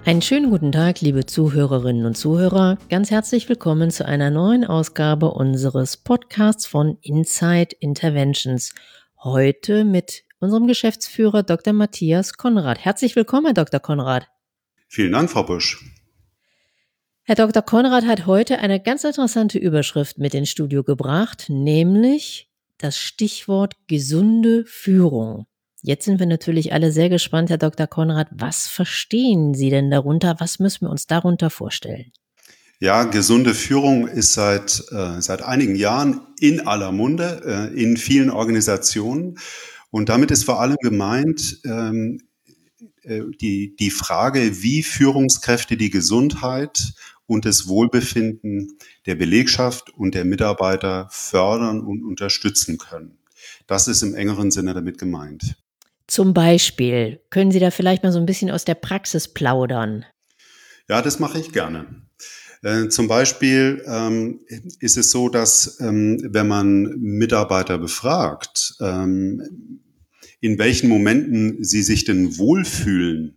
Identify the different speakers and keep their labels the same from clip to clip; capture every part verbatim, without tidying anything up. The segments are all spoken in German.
Speaker 1: Einen schönen guten Tag, liebe Zuhörerinnen und Zuhörer. Ganz herzlich willkommen zu einer neuen Ausgabe unseres Podcasts von Inside Interventions. Heute mit unserem Geschäftsführer Doktor Matthias Konrad. Herzlich willkommen, Herr Doktor Konrad.
Speaker 2: Vielen Dank, Frau Busch.
Speaker 1: Herr Doktor Konrad hat heute eine ganz interessante Überschrift mit ins Studio gebracht, nämlich das Stichwort gesunde Führung. Jetzt sind wir natürlich alle sehr gespannt, Herr Doktor Konrad, was verstehen Sie denn darunter? Was müssen wir uns darunter vorstellen?
Speaker 2: Ja, gesunde Führung ist seit, äh, seit einigen Jahren in aller Munde, äh, in vielen Organisationen. Und damit ist vor allem gemeint, ähm, äh, die, die Frage, wie Führungskräfte die Gesundheit und das Wohlbefinden der Belegschaft und der Mitarbeiter fördern und unterstützen können. Das ist im engeren Sinne damit gemeint.
Speaker 1: Zum Beispiel, können Sie da vielleicht mal so ein bisschen aus der Praxis plaudern?
Speaker 2: Ja, das mache ich gerne. Äh, zum Beispiel ähm, ist es so, dass ähm, wenn man Mitarbeiter befragt, ähm, in welchen Momenten sie sich denn wohlfühlen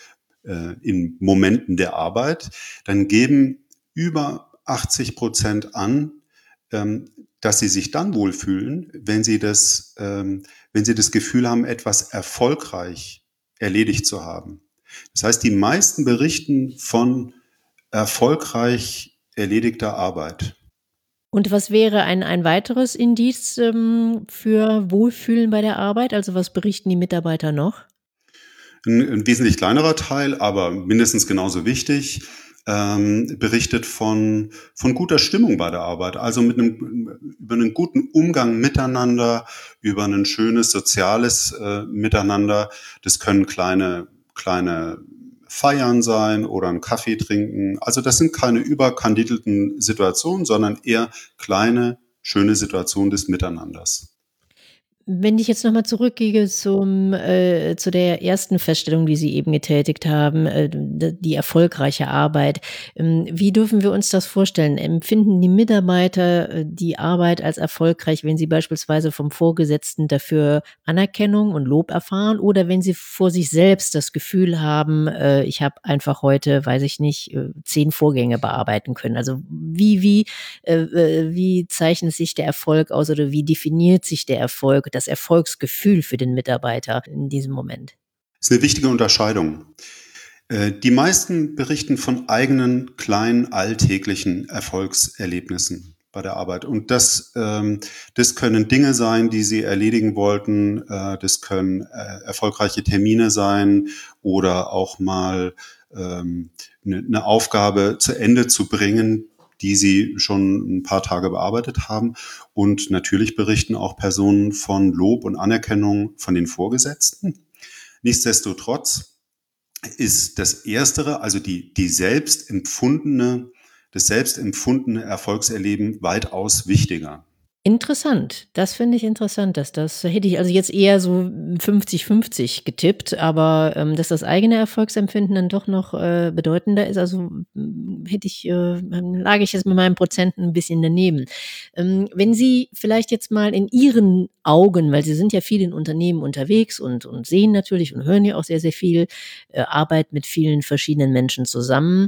Speaker 2: äh, in Momenten der Arbeit, dann geben über achtzig Prozent an, ähm, dass sie sich dann wohlfühlen, wenn sie das, ähm, wenn sie das Gefühl haben, etwas erfolgreich erledigt zu haben. Das heißt, die meisten berichten von erfolgreich erledigter Arbeit.
Speaker 1: Und was wäre ein, ein weiteres Indiz ähm, für Wohlfühlen bei der Arbeit? Also was berichten die Mitarbeiter noch?
Speaker 2: Ein, ein wesentlich kleinerer Teil, aber mindestens genauso wichtig, ähm, berichtet von, von guter Stimmung bei der Arbeit, also mit einem, über einen guten Umgang miteinander, über ein schönes soziales äh, Miteinander. Das können kleine, kleine Feiern sein oder einen Kaffee trinken. Also das sind keine überkandidelten Situationen, sondern eher kleine, schöne Situationen des Miteinanders.
Speaker 1: Wenn ich jetzt nochmal zurückgehe zum, äh, zu der ersten Feststellung, die Sie eben getätigt haben, äh, d- die erfolgreiche Arbeit. Ähm, wie dürfen wir uns das vorstellen? Empfinden die Mitarbeiter äh, die Arbeit als erfolgreich, wenn sie beispielsweise vom Vorgesetzten dafür Anerkennung und Lob erfahren oder wenn sie vor sich selbst das Gefühl haben, äh, ich habe einfach heute, weiß ich nicht, äh, zehn Vorgänge bearbeiten können? Also wie, wie, äh, äh, wie zeichnet sich der Erfolg aus oder wie definiert sich der Erfolg? Das Erfolgsgefühl für den Mitarbeiter in diesem Moment?
Speaker 2: Das ist eine wichtige Unterscheidung. Äh, Die meisten berichten von eigenen kleinen alltäglichen Erfolgserlebnissen bei der Arbeit. Und das, ähm, das können Dinge sein, die sie erledigen wollten. Äh, das können äh, erfolgreiche Termine sein oder auch mal ähm, eine, eine Aufgabe zu Ende zu bringen, die sie schon ein paar Tage bearbeitet haben. Und natürlich berichten auch Personen von Lob und Anerkennung von den Vorgesetzten. Nichtsdestotrotz ist das Erstere, also die, die selbst empfundene, das selbst empfundene Erfolgserleben weitaus wichtiger.
Speaker 1: Interessant, das finde ich interessant, dass das hätte ich also jetzt eher so fünfzig fünfzig getippt, aber ähm, dass das eigene Erfolgsempfinden dann doch noch äh, bedeutender ist, also mm, hätte ich, äh, lag ich jetzt mit meinen Prozenten ein bisschen daneben. Ähm, wenn Sie vielleicht jetzt mal in Ihren Augen, weil Sie sind ja viel in Unternehmen unterwegs und, und sehen natürlich und hören ja auch sehr, sehr viel, äh, Arbeit mit vielen verschiedenen Menschen zusammen.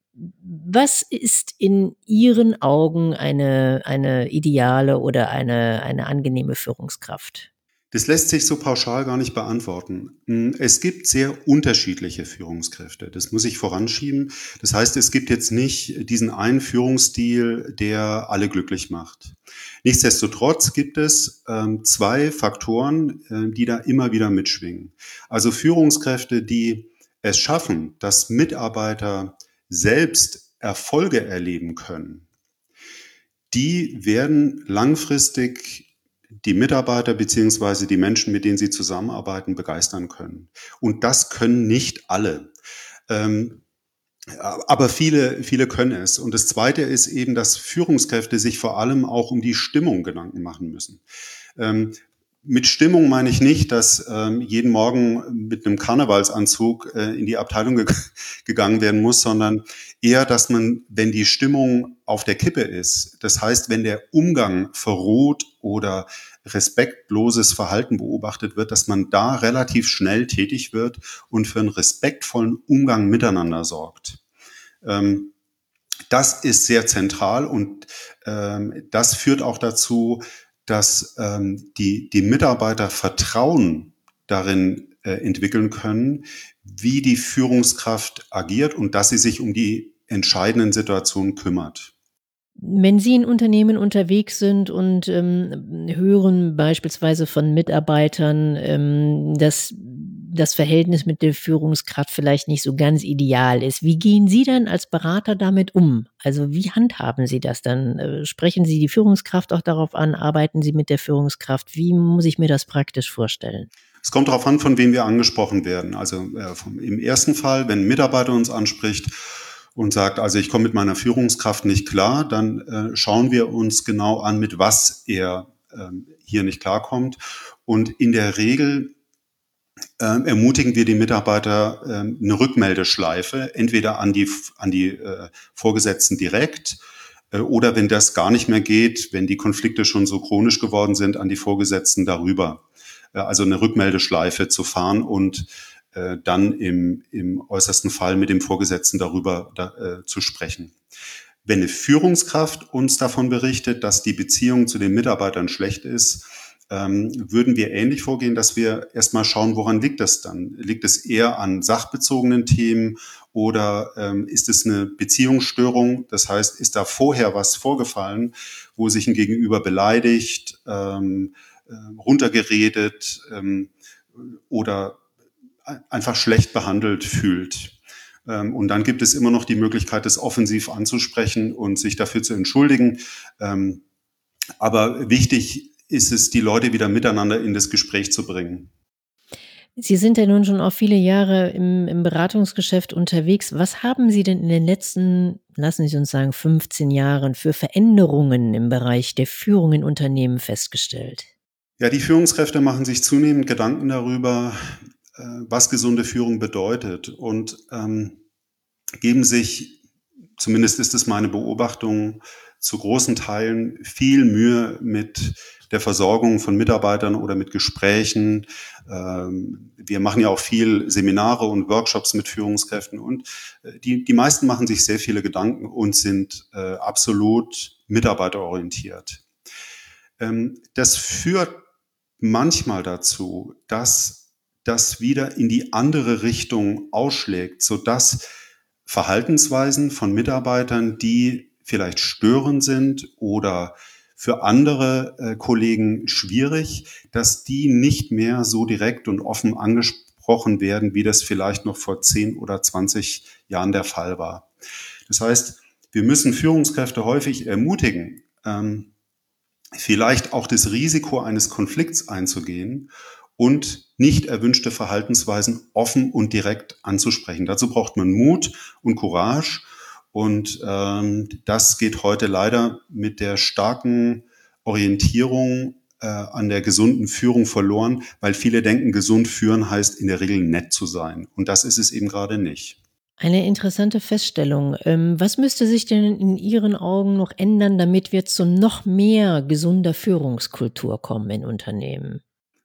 Speaker 1: Was ist in Ihren Augen eine, eine ideale oder eine, eine angenehme Führungskraft?
Speaker 2: Das lässt sich so pauschal gar nicht beantworten. Hm, Es gibt sehr unterschiedliche Führungskräfte. Das muss ich voranschieben. Das heißt, es gibt jetzt nicht diesen einen Führungsstil, der alle glücklich macht. Nichtsdestotrotz gibt es ähm, zwei Faktoren, äh, die da immer wieder mitschwingen. Also Führungskräfte, die es schaffen, dass Mitarbeiter selbst Erfolge erleben können, die werden langfristig die Mitarbeiter beziehungsweise die Menschen, mit denen sie zusammenarbeiten, begeistern können. Und das können nicht alle. Ähm, aber viele, viele können es. Und das Zweite ist eben, dass Führungskräfte sich vor allem auch um die Stimmung Gedanken machen müssen. Ähm, mit Stimmung meine ich nicht, dass ähm, jeden Morgen mit einem Karnevalsanzug äh, in die Abteilung ge- gegangen werden muss, sondern eher, dass man, wenn die Stimmung auf der Kippe ist, das heißt, wenn der Umgang verroht oder respektloses Verhalten beobachtet wird, dass man da relativ schnell tätig wird und für einen respektvollen Umgang miteinander sorgt. Ähm, das ist sehr zentral und ähm, das führt auch dazu, dass ähm, die, die Mitarbeiter Vertrauen darin äh, entwickeln können, wie die Führungskraft agiert und dass sie sich um die entscheidenden Situationen kümmert.
Speaker 1: Wenn Sie in Unternehmen unterwegs sind und ähm, hören beispielsweise von Mitarbeitern, ähm, dass das Verhältnis mit der Führungskraft vielleicht nicht so ganz ideal ist, wie gehen Sie dann als Berater damit um? Also wie handhaben Sie das dann? Äh, sprechen Sie die Führungskraft auch darauf an? Arbeiten Sie mit der Führungskraft? Wie muss ich mir das praktisch vorstellen?
Speaker 2: Es kommt darauf an, von wem wir angesprochen werden. Also äh, vom, im ersten Fall, wenn ein Mitarbeiter uns anspricht und sagt, also ich komme mit meiner Führungskraft nicht klar, dann äh, schauen wir uns genau an, mit was er ähm, hier nicht klarkommt. Und in der Regel äh, ermutigen wir die Mitarbeiter äh, eine Rückmeldeschleife, entweder an die, an die äh, Vorgesetzten direkt äh, oder wenn das gar nicht mehr geht, wenn die Konflikte schon so chronisch geworden sind, an die Vorgesetzten darüber. Äh, also eine Rückmeldeschleife zu fahren und äh, dann im, im äußersten Fall mit dem Vorgesetzten darüber da, äh, zu sprechen. Wenn eine Führungskraft uns davon berichtet, dass die Beziehung zu den Mitarbeitern schlecht ist, ähm, würden wir ähnlich vorgehen, dass wir erstmal schauen, woran liegt das dann? Liegt es eher an sachbezogenen Themen oder ähm, ist es eine Beziehungsstörung? Das heißt, ist da vorher was vorgefallen, wo sich ein Gegenüber beleidigt, ähm, äh, runtergeredet ähm, oder einfach schlecht behandelt fühlt? Und dann gibt es immer noch die Möglichkeit, das offensiv anzusprechen und sich dafür zu entschuldigen. Aber wichtig ist es, die Leute wieder miteinander in das Gespräch zu bringen.
Speaker 1: Sie sind ja nun schon auch viele Jahre im, im Beratungsgeschäft unterwegs. Was haben Sie denn in den letzten, lassen Sie uns sagen, fünfzehn Jahren für Veränderungen im Bereich der Führung in Unternehmen festgestellt?
Speaker 2: Ja, die Führungskräfte machen sich zunehmend Gedanken darüber, was gesunde Führung bedeutet und ähm, geben sich, zumindest ist es meine Beobachtung, zu großen Teilen viel Mühe mit der Versorgung von Mitarbeitern oder mit Gesprächen. Ähm, wir machen ja auch viel Seminare und Workshops mit Führungskräften und die, die meisten machen sich sehr viele Gedanken und sind äh, absolut mitarbeiterorientiert. Ähm, das führt manchmal dazu, dass das wieder in die andere Richtung ausschlägt, sodass Verhaltensweisen von Mitarbeitern, die vielleicht störend sind oder für andere äh, Kollegen schwierig, dass die nicht mehr so direkt und offen angesprochen werden, wie das vielleicht noch vor zehn oder zwanzig Jahren der Fall war. Das heißt, wir müssen Führungskräfte häufig ermutigen, ähm, vielleicht auch das Risiko eines Konflikts einzugehen und nicht erwünschte Verhaltensweisen offen und direkt anzusprechen. Dazu braucht man Mut und Courage. Und ähm, das geht heute leider mit der starken Orientierung äh, an der gesunden Führung verloren, weil viele denken, gesund führen heißt in der Regel nett zu sein. Und das ist es eben gerade nicht.
Speaker 1: Eine interessante Feststellung. Ähm, was müsste sich denn in Ihren Augen noch ändern, damit wir zu noch mehr gesunder Führungskultur kommen in Unternehmen?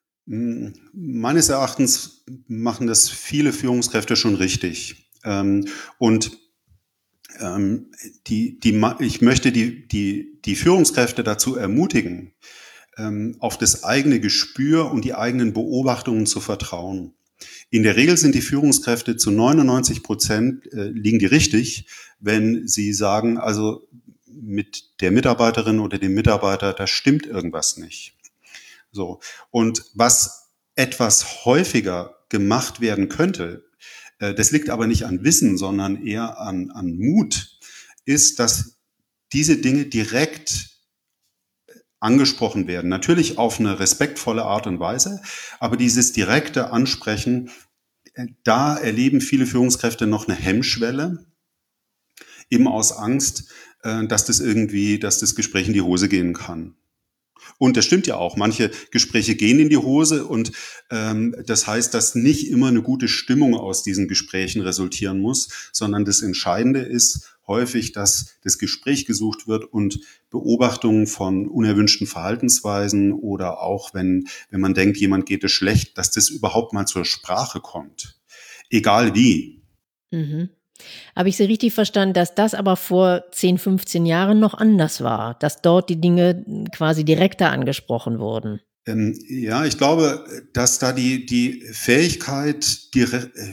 Speaker 2: Meines Erachtens machen das viele Führungskräfte schon richtig. Ähm, und ähm, die, die, ich möchte die, die, die Führungskräfte dazu ermutigen, ähm, auf das eigene Gespür und die eigenen Beobachtungen zu vertrauen. In der Regel sind die Führungskräfte zu neunundneunzig Prozent äh, liegen die richtig, wenn sie sagen, also mit der Mitarbeiterin oder dem Mitarbeiter, da stimmt irgendwas nicht. So. Und was etwas häufiger gemacht werden könnte, äh, das liegt aber nicht an Wissen, sondern eher an, an Mut, ist, dass diese Dinge direkt angesprochen werden. Natürlich auf eine respektvolle Art und Weise, aber dieses direkte Ansprechen, da erleben viele Führungskräfte noch eine Hemmschwelle, eben aus Angst, dass das irgendwie, dass das Gespräch in die Hose gehen kann. Und das stimmt ja auch. Manche Gespräche gehen in die Hose und ähm, das heißt, dass nicht immer eine gute Stimmung aus diesen Gesprächen resultieren muss, sondern das Entscheidende ist häufig, dass das Gespräch gesucht wird und Beobachtungen von unerwünschten Verhaltensweisen oder auch wenn, wenn man denkt, jemand geht es schlecht, dass das überhaupt mal zur Sprache kommt. Egal wie.
Speaker 1: Mhm. Habe ich Sie richtig verstanden, dass das aber vor zehn, fünfzehn Jahren noch anders war, dass dort die Dinge quasi direkter angesprochen wurden?
Speaker 2: Ähm, ja, ich glaube, dass da die, die Fähigkeit, dire, äh,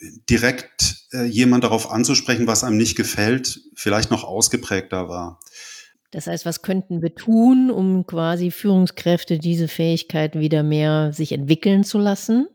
Speaker 2: direkt äh, jemand darauf anzusprechen, was einem nicht gefällt, vielleicht noch ausgeprägter war.
Speaker 1: Das heißt, was könnten wir tun, um quasi Führungskräfte diese Fähigkeiten wieder mehr sich entwickeln zu lassen?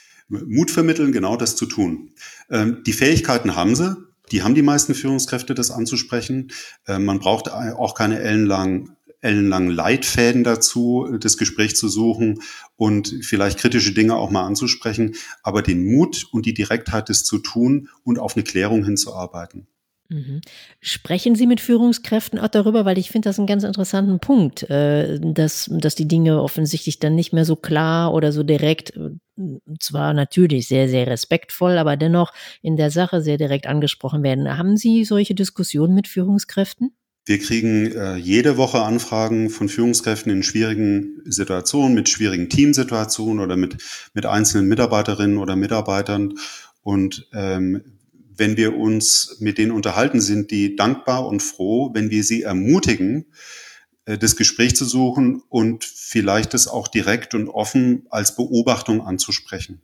Speaker 2: Mut vermitteln, genau das zu tun. Ähm, die Fähigkeiten haben sie. Die haben die meisten Führungskräfte, das anzusprechen. Ähm, man braucht auch keine ellenlangen, ellenlangen Leitfäden dazu, das Gespräch zu suchen und vielleicht kritische Dinge auch mal anzusprechen. Aber den Mut und die Direktheit, das zu tun und auf eine Klärung hinzuarbeiten.
Speaker 1: Mhm. Sprechen Sie mit Führungskräften auch darüber, weil ich finde das einen ganz interessanten Punkt, äh, dass dass die Dinge offensichtlich dann nicht mehr so klar oder so direkt, äh, zwar natürlich sehr, sehr respektvoll, aber dennoch in der Sache sehr direkt angesprochen werden. Haben Sie solche Diskussionen mit Führungskräften?
Speaker 2: Wir kriegen äh, jede Woche Anfragen von Führungskräften in schwierigen Situationen, mit schwierigen Teamsituationen oder mit, mit einzelnen Mitarbeiterinnen oder Mitarbeitern. Und ähm, wenn wir uns mit denen unterhalten, sind die dankbar und froh, wenn wir sie ermutigen, äh, das Gespräch zu suchen und vielleicht das auch direkt und offen als Beobachtung anzusprechen.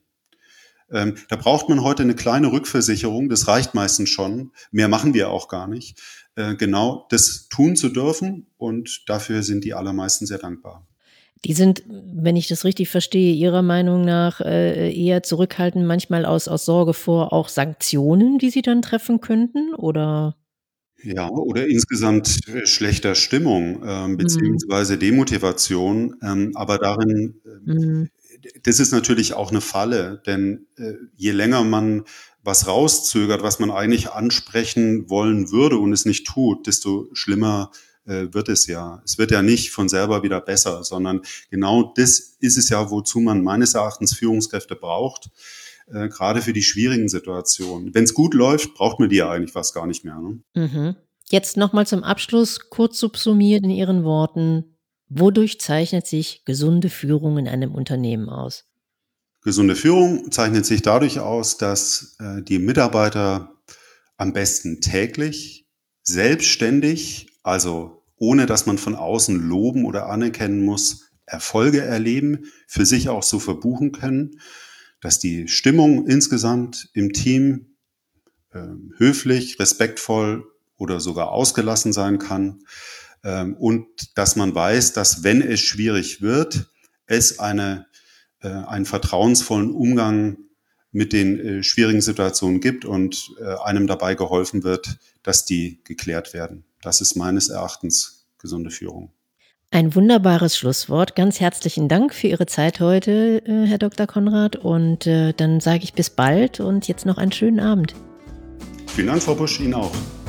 Speaker 2: Ähm, da braucht man heute eine kleine Rückversicherung, das reicht meistens schon. Mehr machen wir auch gar nicht. Äh, genau das tun zu dürfen und dafür sind die allermeisten sehr dankbar.
Speaker 1: Die sind, wenn ich das richtig verstehe, Ihrer Meinung nach, äh, eher zurückhaltend, manchmal aus aus Sorge vor auch Sanktionen, die Sie dann treffen könnten, oder?
Speaker 2: Ja, oder insgesamt äh, schlechter Stimmung, ähm,
Speaker 1: Mhm,
Speaker 2: beziehungsweise Demotivation. Ähm, aber darin, ähm,
Speaker 1: mhm.
Speaker 2: das ist natürlich auch eine Falle, denn äh, je länger man was rauszögert, was man eigentlich ansprechen wollen würde und es nicht tut, desto schlimmer äh, wird es ja. Es wird ja nicht von selber wieder besser, sondern genau das ist es ja, wozu man meines Erachtens Führungskräfte braucht, äh, gerade für die schwierigen Situationen. Wenn es gut läuft, braucht man die ja eigentlich fast gar nicht mehr. Ne?
Speaker 1: Mhm. Jetzt noch mal zum Abschluss kurz subsumiert in Ihren Worten: Wodurch zeichnet sich gesunde Führung in einem Unternehmen aus?
Speaker 2: Gesunde Führung zeichnet sich dadurch aus, dass äh, die Mitarbeiter am besten täglich, selbstständig, also ohne dass man von außen loben oder anerkennen muss, Erfolge erleben, für sich auch so verbuchen können, dass die Stimmung insgesamt im Team äh, höflich, respektvoll oder sogar ausgelassen sein kann, ähm, und dass man weiß, dass wenn es schwierig wird, es eine äh, einen vertrauensvollen Umgang mit den äh, schwierigen Situationen gibt und äh, einem dabei geholfen wird, dass die geklärt werden. Das ist meines Erachtens gesunde Führung.
Speaker 1: Ein wunderbares Schlusswort. Ganz herzlichen Dank für Ihre Zeit heute, äh, Herr Doktor Konrad. Und äh, dann sage ich bis bald und jetzt noch einen schönen Abend.
Speaker 2: Vielen Dank, Frau Busch, Ihnen auch.